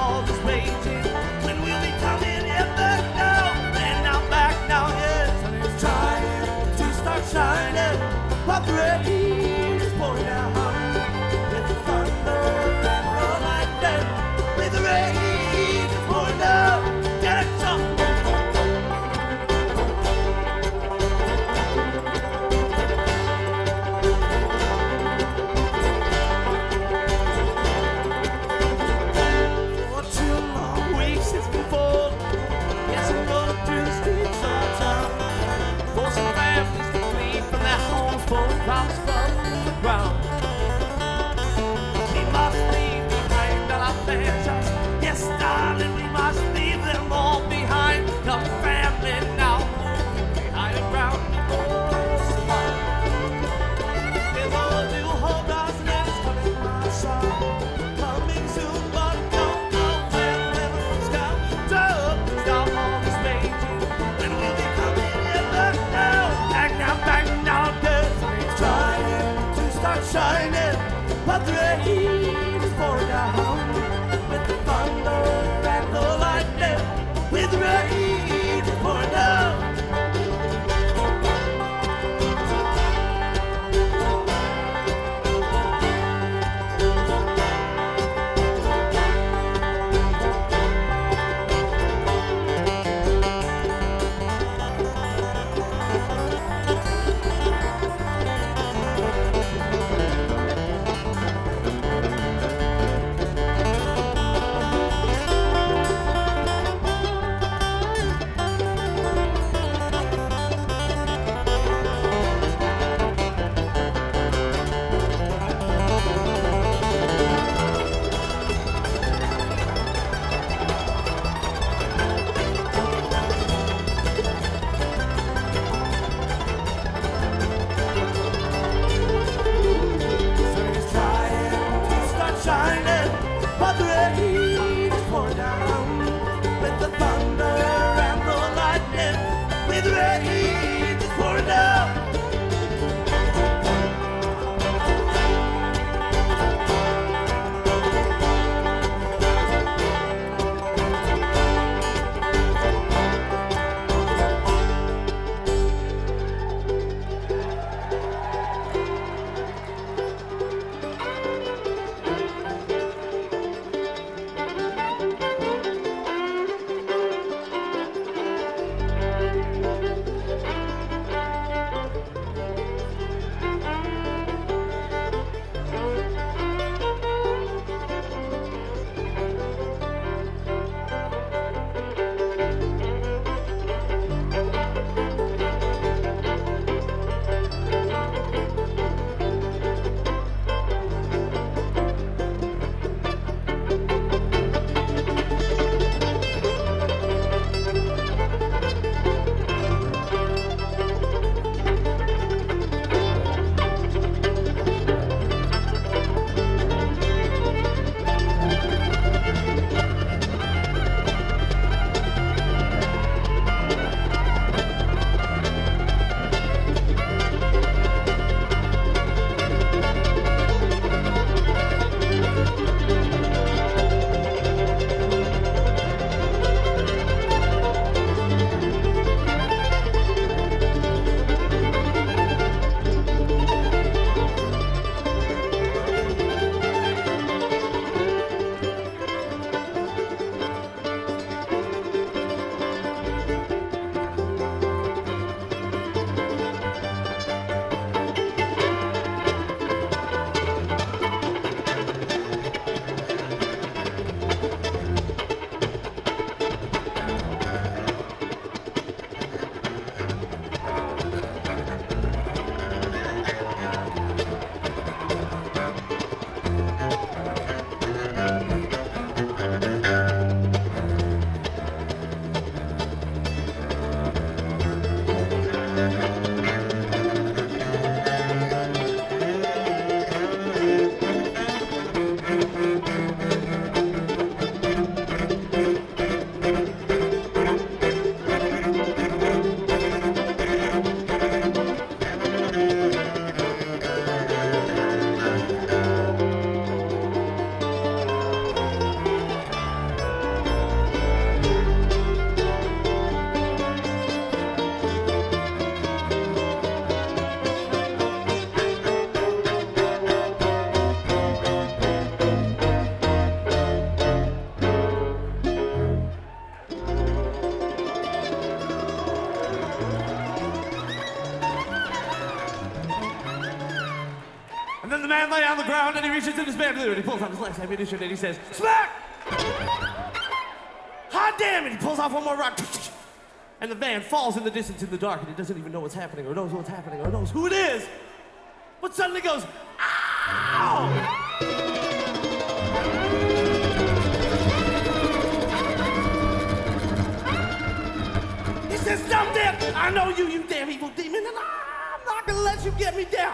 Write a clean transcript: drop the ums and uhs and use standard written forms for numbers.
all is raging. When will we come in here back now? And now back now, yes. And it's trying to start shining, but the rain is pouring down with the thunder and the lightning. With the rain is pouring down. Get some. Drops from the ground. We must leave behind all our pleasures. Yes, darling, we must leave them all behind. Come family now, moving higher ground. Oh, smile. With all new hope, darling, it's coming, my son. Coming soon, but don't know when. Everyone's got to stop all this raging. When will we come in back now? Back now, back now, trying to start shining, but the rain is pouring down with the thunder and the lightning. With the rain is pouring down. around and he reaches in his bandolier and he pulls out his last ammunition and he says, smack! Hot damn! And he pulls off one more rock. And the van falls in the distance in the dark and he doesn't even know what's happening or knows what's happening or knows who it is. But suddenly goes, ow! He says, stop there! I know you, you damn evil demon, and I'm not gonna let you get me down.